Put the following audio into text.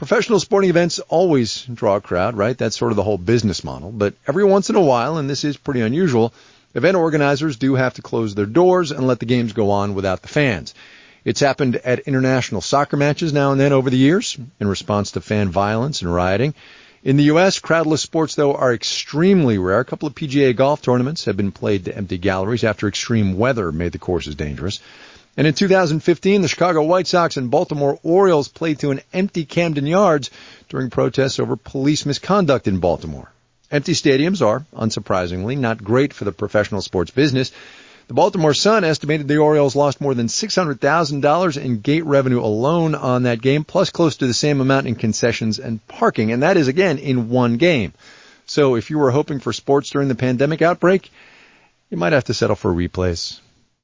Professional sporting events always draw a crowd, right? That's sort of the whole business model. But every once in a while, and this is pretty unusual, event organizers do have to close their doors and let the games go on without the fans. It's happened at international soccer matches now and then over the years in response to fan violence and rioting. In the U.S., crowdless sports, though, are extremely rare. A couple of PGA golf tournaments have been played to empty galleries after extreme weather made the courses dangerous. And in 2015, the Chicago White Sox and Baltimore Orioles played to an empty Camden Yards during protests over police misconduct in Baltimore. Empty stadiums are, unsurprisingly, not great for the professional sports business. The Baltimore Sun estimated the Orioles lost more than $600,000 in gate revenue alone on that game, plus close to the same amount in concessions and parking, and that is, again, in one game. So if you were hoping for sports during the pandemic outbreak, you might have to settle for replays.